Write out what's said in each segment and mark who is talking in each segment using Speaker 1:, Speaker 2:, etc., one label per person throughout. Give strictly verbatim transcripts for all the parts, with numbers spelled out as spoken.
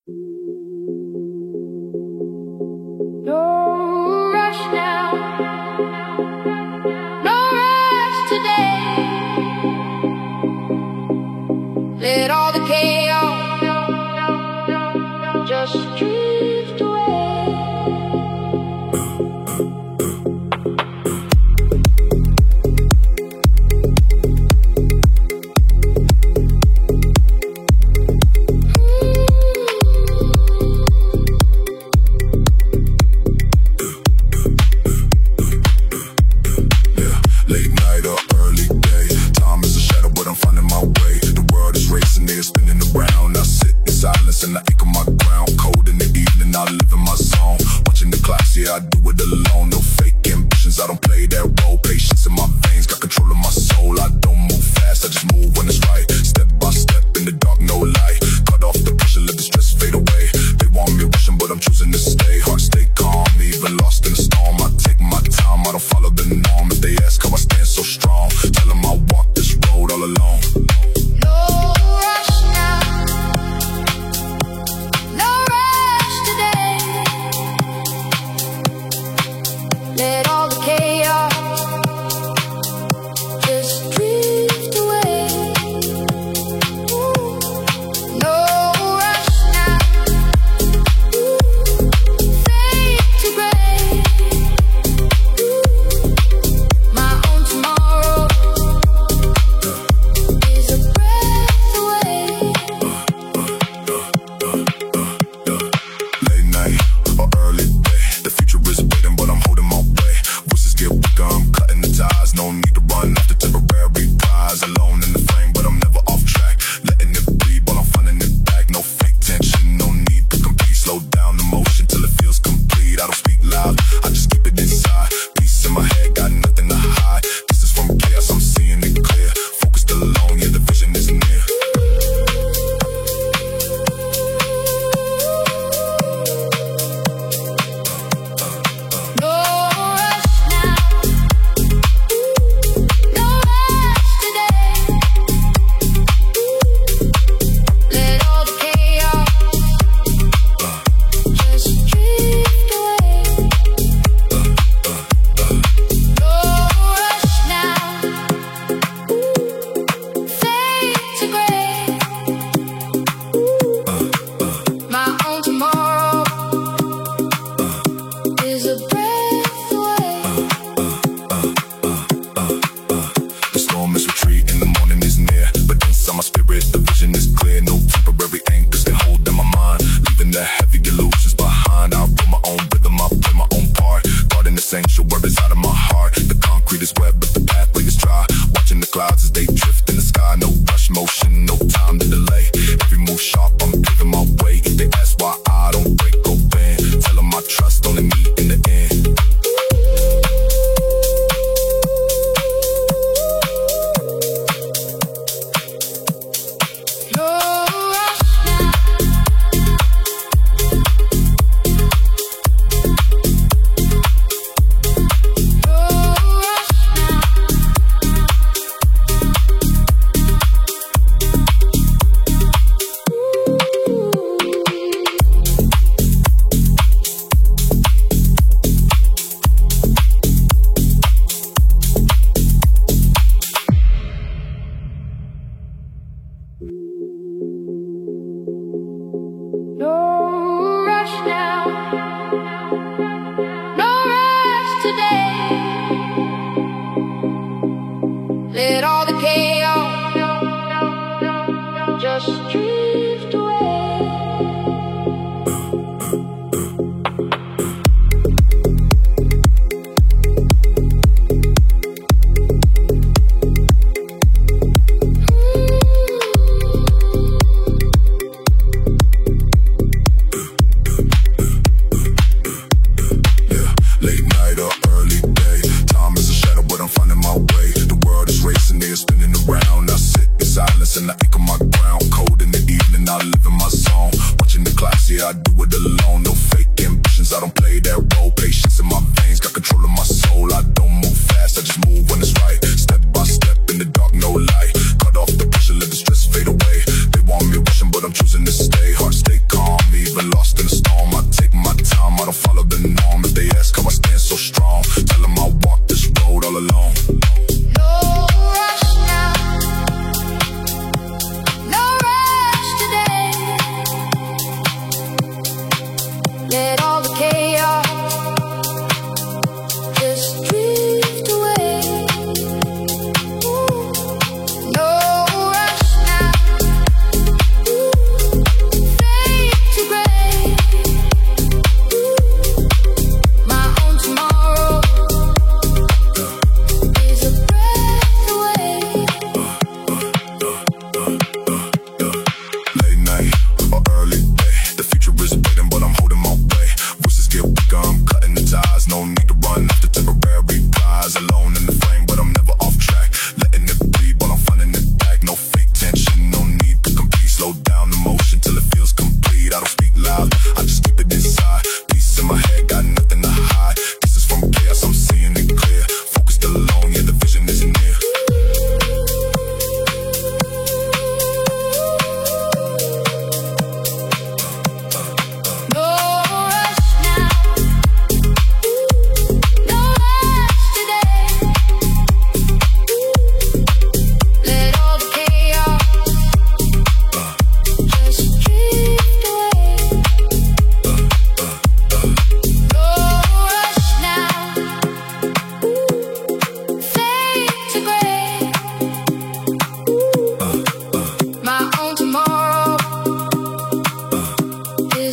Speaker 1: No rush now, no rush today. Let all the chaos just drift away.
Speaker 2: I do it alone, no fake ambitions. I don't play that role. Patience in my veins, got control of my soul. I don't move fast, I just move when it's right. Step by step in the dark, no light. Cut off the pressure, let the stress fade away. They want me rushing, but I'm choosing to stay. Heart stay calm, even lost in the storm. I take my time, I don't follow the norm. If they ask how I stand so strong, tell them I walk this road all alone.
Speaker 1: Let all the chaos just drift away. Ooh. No rush now. Ooh. Fade to gray. Ooh. My own tomorrow is a breath away.
Speaker 2: Late night or early day, the future is waiting, but I'm holding my get weaker, I'm cutting the ties. No need to run after temporary prize. Alone in the frame, but I'm never off track. Letting it breathe while I'm finding it back. No fake tension, no need to compete. Slow down the motion till it feels complete. I don't speak loud, I just keep it inside. Peace in my head, got nothing to hide. This is from chaos, I'm seeing it clear. Focused alone, yeah, the vision is near. Sanctuary out of my heart. The concrete is wet, but the pathway is dry. Watching the clouds as they drift in the sky. No rush motion, no time to delay. Every move sharp, I'm paving my way. If they ask why I don't break or bend, tell them I trust only me in the end.
Speaker 1: No rush now, no rush today. Let all the chaos just drift away. And I anchor my ground, cold in the evening, I live in my zone. Watching the clouds, yeah, I do it alone. No fake ambitions, I don't play that role. Patience in my veins, got control of my soul. I don't move fast, I just move when it's right. Step by step in the dark, no light. Cut off the pressure, let the stress fade away. They want me rushing, but I'm choosing to stay. Heart stay calm, me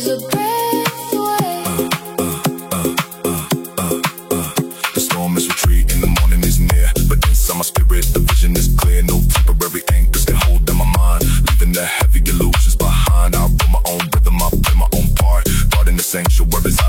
Speaker 1: is a breath away.
Speaker 2: uh, uh, uh, uh, uh, uh. The storm is retreating, the morning is near, but inside my spirit the vision is clear. No temporary anchors can hold in my mind, leaving the heavy illusions behind. I wrote my own rhythm, I play my own part, God in the sanctuaries